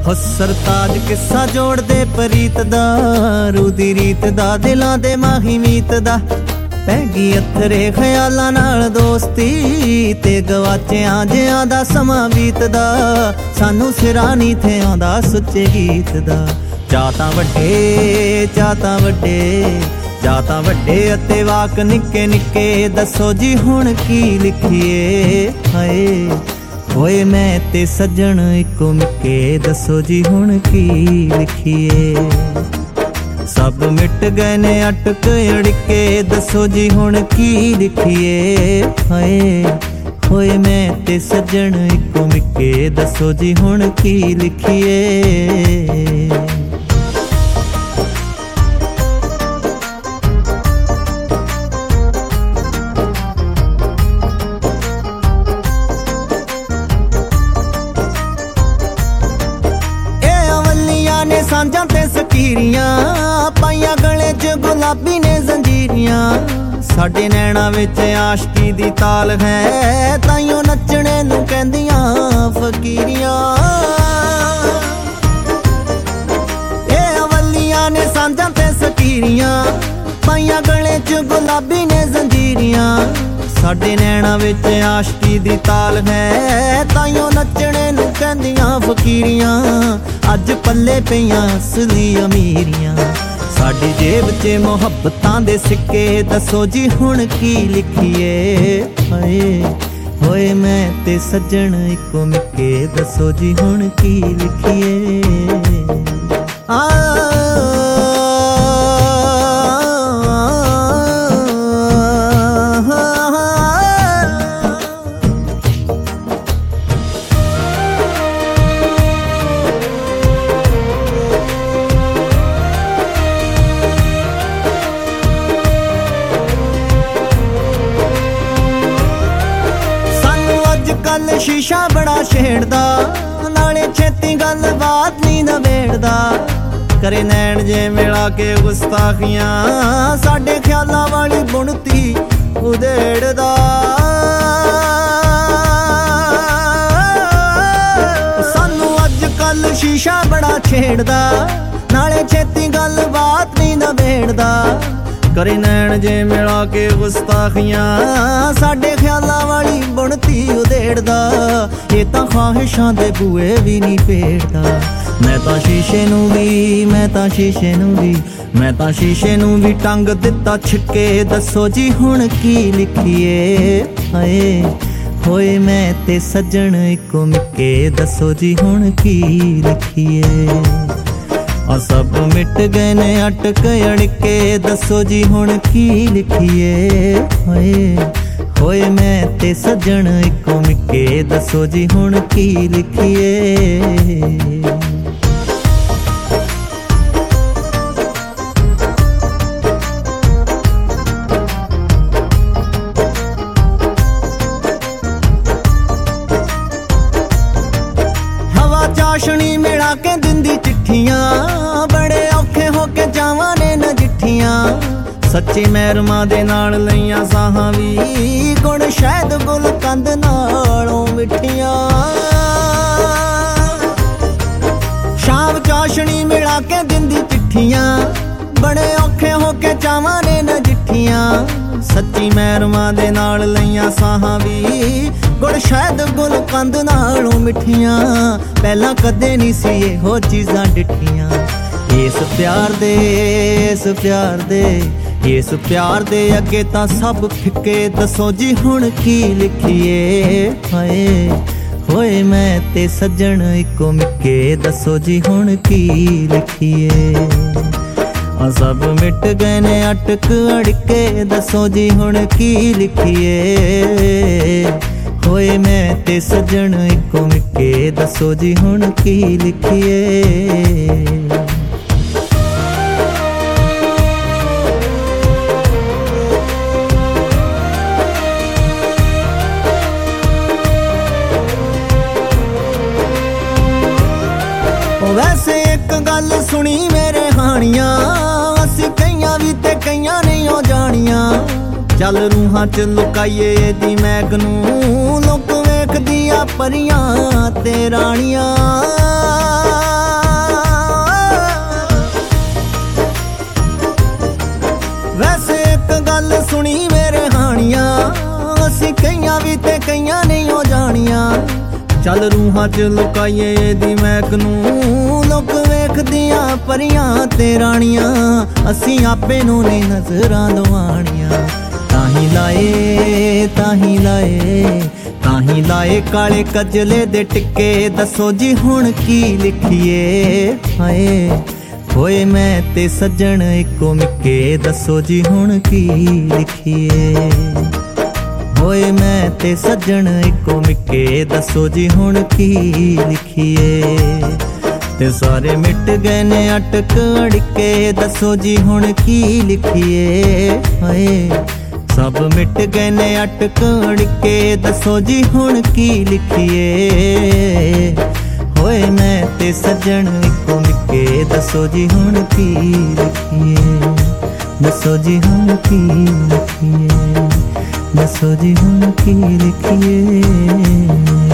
ਹੋ ਸਰਤਾਜ ਕਿੱਸਾ ਜੋੜਦੇ ਪ੍ਰੀਤ ਦਾ, ਰੂ ਦੀ ਰੀਤ ਦਾ, ਦਿਲਾਂ ਦੇ ਮਾਹੀ ਮੀਤ ਦਾ। ਪੈ ਗਈ ਅਥਰੇ ਖਿਆਲਾਂ ਨਾਲ ਦੋਸਤੀ, ਤੇ ਗਵਾਚਿਆਂ ਜਿਆਂ ਦਾ ਸਮਾਂ ਬੀਤਦਾ। ਸਾਨੂੰ ਸਿਰਾਂ ਨੀ ਥੇ ਆਉਂਦਾ ਸੁੱਚੇ ਗੀਤ ਦਾ। ਚਾਅ ਤਾਂ ਵੱਡੇ, ਚਾਅ ਤਾਂ ਵੱਡੇ, ਚਾਅ ਤਾਂ ਵੱਡੇ ਅਤੇ ਵਾਕ ਨਿੱਕੇ ਨਿੱਕੇ। ਦੱਸੋ ਜੀ ਹੁਣ ਕੀ ਲਿਖੀਏ, ਹਾਏ ਹੋਏ ਮੈਂ ਤੇ ਸੱਜਣ ਇੱਕੋ ਮਿੱਕੇ। ਦੱਸੋ ਜੀ ਹੁਣ ਕੀ ਲਿਖੀਏ। ਸਭ ਮਿਟ ਗਏ ਨੇ ਅਟਕ ਅੜਕੇ। ਦੱਸੋ ਜੀ ਹੁਣ ਕੀ ਲਿਖੀਏ, ਹਾਏ ਹੋਏ ਮੈਂ ਤੇ ਸੱਜਣ ਇੱਕੋ ਮਿੱਕੇ। ਦੱਸੋ ਜੀ ਹੁਣ ਕੀ ਲਿਖੀਏ। ਸਾਂਝਾਂ ਤੇ ਸਕੀਰੀਆਂ ਪਾਈਆਂ, ਗਲੇ 'ਚ ਗੁਲਾਬੀ ਨੇ ਜ਼ੰਜੀਰੀਆਂ। ਸਾਡੇ ਨੈਣਾਂ ਵਿੱਚ ਆਸ਼ਕੀ ਦੀ ਤਾਲ ਹੈ, ਤਾਈਓ ਨੱਚਣੇ ਨੂੰ ਕਹਿੰਦੀਆਂ ਫਕੀਰੀਆਂ। ਇਹ ਅਵੱਲੀਆਂ ਨੇ ਸਾਂਝਾਂ ਤੇ ਸਕੀਰੀਆਂ ਪਾਈਆਂ, ਗਲੇ 'ਚ ਗੁਲਾਬੀ ਨੇ ਜ਼ੰਜੀਰੀਆਂ। ਸਾਡੇ ਨੈਣਾਂ ਵਿੱਚ ਆਸ਼ਕੀ ਦੀ ਤਾਲ ਹੈ, ਤਾਈਓ ਨੱਚਣੇ ਨੂੰ ਕਹਿੰਦੀਆਂ ਫਕੀਰੀਆਂ। ਅੱਜ ਪੱਲੇ ਪਈਆਂ ਅਸਲੀ ਅਮੀਰੀਆਂ, ਸਾਡੀ ਜੇਬ 'ਚ ਮੁਹੱਬਤਾਂ ਦੇ ਸਿੱਕੇ। ਦੱਸੋ ਜੀ ਹੁਣ ਕੀ ਲਿਖੀਏ, ਹਾਏ ਹੋਏ ਮੈਂ ਤੇ ਸੱਜਣ ਇੱਕੋ ਮਿੱਕੇ। ਦੱਸੋ ਜੀ ਹੁਣ ਕੀ ਲਿਖੀਏ। ਕੱਲ ਸ਼ੀਸ਼ਾ ਬੜਾ ਛੇੜਦਾ, ਨਾਲੇ ਛੇਤੀ ਗੱਲਬਾਤ ਨੀ ਨਵੇੜਦਾ। ਕਰੇ ਨੈਣ ਜੇ ਮਿਲਾ ਕੇ ਗੁਸਤਾਖੀਆਂ, ਸਾਡੇ ਖਿਆਲਾਂ ਵਾਲੀ ਬੁਣਤੀ ਉਧੇੜਦਾ। ਸਾਨੂੰ ਅੱਜ ਕੱਲ ਸ਼ੀਸ਼ਾ ਬੜਾ ਛੇੜਦਾ, ਨਾਲੇ ਛੇਤੀ ਗੱਲਬਾਤ ਨੀ ਨਵੇੜਦਾ। ਕਰੇ ਨੈਣ ਜੇ ਮਿਲਾ ਕੇ ਗੁਸਤਾਖੀਆਂ, ਸਾਡੇ ਖਿਆਲਾਂ ਵਾਲੀ ਬੁਣਤੀ ਉਧੇੜਦਾ। ਇਹ ਤਾਂ ਖਾਹਿਸ਼ਾਂ ਦੇ ਬੂਏ ਵੀ ਨਹੀਂ ਪੇੜਦਾ। ਮੈਂ ਤਾਂ ਸ਼ੀਸ਼ੇ ਨੂੰ ਵੀ, ਮੈਂ ਤਾਂ ਸ਼ੀਸ਼ੇ ਨੂੰ ਵੀ, ਮੈਂ ਤਾਂ ਸ਼ੀਸ਼ੇ ਨੂੰ ਵੀ ਟੰਗ ਦਿੱਤਾ ਛਿੱਕੇ। ਦੱਸੋ ਜੀ ਹੁਣ ਕੀ ਲਿਖੀਏ, ਹਾਏ ਹੋਏ ਮੈਂ ਤੇ ਸੱਜਣ ਇੱਕੋ ਮਿੱਕੇ। ਦੱਸੋ ਜੀ ਹੁਣ ਕੀ ਲਿਖੀਏ। ਆ ਸਭ ਮਿਟ ਗਏ ਨੇ ਅਟਕ ਅੜਕੇ। ਦੱਸੋ ਜੀ ਹੁਣ ਕੀ ਲਿਖੀਏ, ਹਾਏ ਹੋਏ ਮੈਂ ਤੇ ਸੱਜਣ ਇੱਕੋ ਮਿੱਕੇ। ਦੱਸੋ ਜੀ ਹੁਣ ਕੀ ਲਿਖੀਏ। ਹਵਾ ਚਾਸ਼ਣੀ ਮਿਲਾ ਕੇ ਦਿੰਦੀ ਚਿੱਠੀਆਂ, ਬੜੇ ਔਖੇ ਹੋ ਕੇ ਜਾਵਾਂ ਨੇ ਨਜਿੱਠੀਆਂ। ਸੱਚੀ ਮਹਿਰਮਾਂ ਦੇ ਨਾਲ ਲਈਆਂ ਸਾਹਾਂ ਵੀ, ਗੁਣ ਸ਼ਾਇਦ ਗੁਲ ਕੰਦ ਨਾਲੋਂ ਮਿੱਠੀਆਂ। ਸ਼ਾਮ ਚਾਸ਼ਣੀ ਮਿਲਾ ਕੇ ਦਿੰਦੀ ਚਿੱਠੀਆਂ, ਬੜੇ ਔਖੇ ਹੋ ਕੇ ਜਾਵਾਂ ਨੇ ਨਜਿੱਠੀਆਂ। ਸੱਚੀ ਮਹਿਰਮਾਂ ਦੇ ਨਾਲ ਲਈਆਂ ਸਾਹਾਂ ਵੀ, ਗੁਣ ਸ਼ਾਇਦ ਗੁਲ ਕੰਦ ਨਾਲੋਂ ਮਿੱਠੀਆਂ। ਪਹਿਲਾਂ ਕਦੇ ਨਹੀਂ ਸੀ ਇਹੋ ਚੀਜ਼ਾਂ ਡਿੱਠੀਆਂ। ਇਸ ਪਿਆਰ ਦੇ, ਇਸ ਪਿਆਰ ਦੇ, ਇਸ ਪਿਆਰ ਦੇ ਅੱਗੇ ਤਾਂ ਸਭ ਫਿੱਕੇ। ਦੱਸੋ ਜੀ ਹੁਣ ਕੀ ਲਿਖੀਏ, ਹਾਏ ਹੋਏ ਮੈਂ ਤੇ ਸੱਜਣ ਇੱਕੋ ਮਿੱਕੇ। ਦੱਸੋ ਜੀ ਹੁਣ ਕੀ ਲਿਖੀਏ। ਆ ਸਭ ਮਿਟ ਗਏ ਨੇ ਅਟਕ ਅੜਕੇ। ਦੱਸੋ ਜੀ ਹੁਣ ਕੀ ਲਿਖੀਏ, ਹੋਏ ਮੈਂ ਤੇ ਸੱਜਣ ਇੱਕੋ ਮਿੱਕੇ। ਦੱਸੋ ਜੀ ਹੁਣ ਕੀ ਲਿਖੀਏ। ਵੈਸੇ ਇੱਕ ਗੱਲ ਸੁਣੀ ਮੇਰੇ ਹਾਣੀਆਂ, ਅਸੀਂ ਕਈਆਂ ਵੀ ਤੇ ਕਈਆਂ ਨਹੀਂ ਉਹ ਜਾਣੀਆਂ। ਚੱਲ ਰੂਹਾਂ 'ਚ ਲੁਕਾਈਏ ਇਹਦੀ ਮਹਿਕ ਨੂੰ, ਲੋਕ ਵੇਖ ਵੇਖਦੀਆਂ ਪਰੀਆਂ ਤੇ ਰਾਣੀਆਂ। ਵੈਸੇ ਇੱਕ ਗੱਲ ਸੁਣੀ ਮੇਰੇ ਹਾਣੀਆਂ, ਅਸੀਂ ਕਈਆਂ ਵੀ ਤੇ ਕਈਆਂ ਨਹੀਂ ਹੋ ਜਾਣੀਆਂ। ਚੱਲ ਰੂਹਾਂ 'ਚ ਲੁਕਾਈਏ ਇਹਦੀ ਮਹਿਕ ਨੂੰ, ਲੋਕ ਵੇਖਦੀਆਂ ਪਰੀਆਂ ਤੇ ਰਾਣੀਆਂ। ਅਸੀਂ ਆਪੇ ਨੂੰ ਨਹੀਂ ਨਜ਼ਰਾਂ ਲਵਾਣੀਆਂ। ਤਾਹੀਂ ਲਾਏ ਤਾਹੀਂ ਲਾਏ ਤਾਹੀਂ ਲਾਏ ਕਾਲੇ ਕਜਲੇ ਦੇ ਟਿੱਕੇ, ਦੱਸੋ ਜੀ ਹੁਣ ਕੀ ਲਿਖੀਏ। ਹਾਏ ਹੋਏ ਮੈਂ ਤੇ ਸੱਜਣ ਇੱਕੋ ਮਿੱਕੇ, ਦੱਸੋ ਜੀ ਹੁਣ ਕੀ ਲਿਖੀਏ। ਹੋਏ ਮੈਂ ਤੇ ਸੱਜਣ ਇੱਕੋ ਮਿੱਕੇ, ਦੱਸੋ ਜੀ ਹੁਣ ਕੀ ਲਿਖੀਏ। ਤੇ ਸਾਰੇ ਮਿਟ ਗਏ ਨੇ ਅਟਕ ਅੜਕੇ, ਦੱਸੋ ਜੀ ਹੁਣ ਕੀ ਲਿਖੀਏ। ਹਾਏ ਸਭ ਮਿਟ ਗਏ ਨੇ ਅਟਕ ਅੜਕੇ, ਦੱਸੋ ਜੀ ਹੁਣ ਕੀ ਲਿਖੀਏ। ਹੋਏ ਮੈਂ ਤੇ ਸੱਜਣ ਇੱਕੋ ਮਿੱਕੇ, ਦੱਸੋ ਜੀ ਹੁਣ ਕੀ ਲਿਖੀਏ। ਦੱਸੋ ਜੀ ਹੁਣ ਕੀ ਲਿਖੀਏ। ਦੱਸੋ ਜੀ ਹੁਣ ਕੀ ਲਿਖੀਏ।